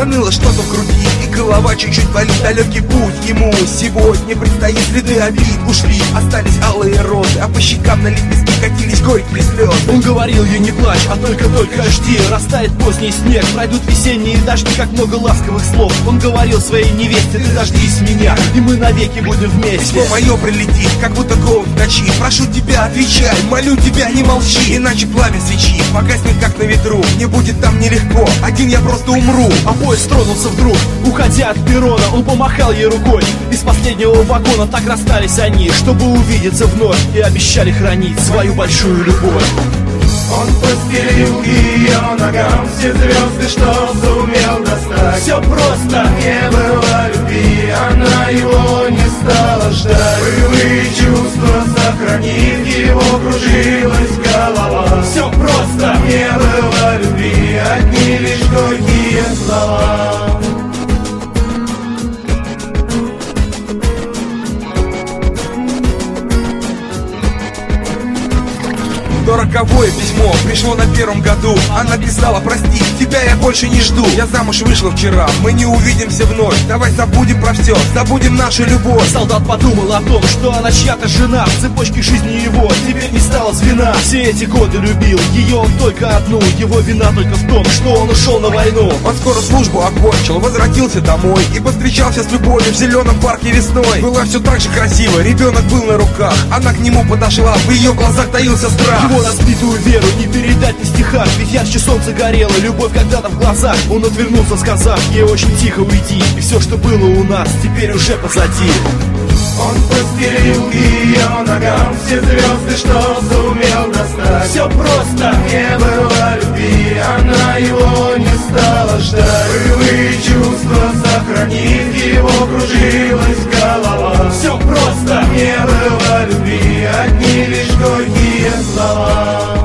Заныло что-то в груди, и голова чуть-чуть болит. Далекий путь ему сегодня предстоит. Следы обид ушли, остались алые розы, а по щекам на лепестки катились горькие слезы. Он говорил ей: не плачь, а только жди. Растает поздний снег, пройдут весенние дожди. Как много ласковых слов он говорил своей невесте: ты дождись меня, и мы навеки будем вместе. Письмо мое прилетит, как будто голод в ночи. Прошу тебя, отвечай, молю тебя, не молчи. Иначе пламя свечи погаснет, как на ветру. Мне будет там нелегко, один я просто умру. А поезд тронулся вдруг, уходя от перрона. Он помахал ей рукой из последнего вагона. Так расстались они, чтобы увидеться вновь, и обещали хранить свою большую любовь. Он постелил к ее ногам все звезды, что сумел достать. Все просто, не было любви, она его не стала ждать. Былые чувства сохранив, его кружилась голова. все просто, Не было любви, одни лишь горькие слова. То роковое письмо пришло на первом году. Она писала: прости, тебя я больше не жду. Я замуж вышла вчера, мы не увидимся вновь. Давай забудем про все, забудем нашу любовь. Солдат подумал о том, что она чья-то жена. В цепочке жизни его теперь не стало звена. Все эти годы любил ее он только одну. Его вина только в том, что он ушел на войну. Он скоро службу окончил, возвратился домой и повстречался с любовью в зеленом парке весной. Было все так же красиво, ребенок был на руках. Она к нему подошла, в ее глазах таился страх. Его разбитую веру не передать на стихах. Ведь ярче солнце горело, любовь когда-то в глазах. Он отвернулся, сказав ей очень тихо: уйди. И все, что было у нас, теперь уже позади. Он постелил к ее ногам все звезды, что сумел достать. Все просто, Не было любви, она его не стала ждать. Былые чувства сохранив, его кружилась голова. все просто, Не было любви, одни лишь горькие слова.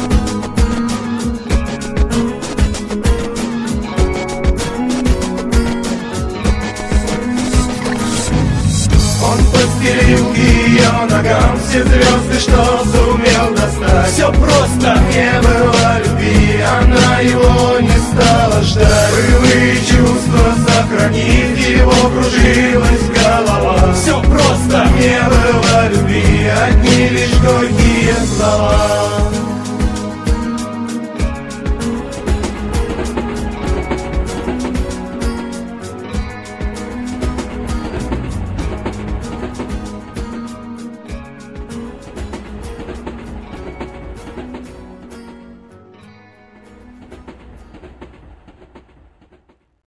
Он постелил к ее ногам все звезды, что сумел достать. все просто, Не было любви, она его не стала ждать. Былые чувства сохранив, его кружилась голова. все просто. Не было любви, одни лишь горькие слова.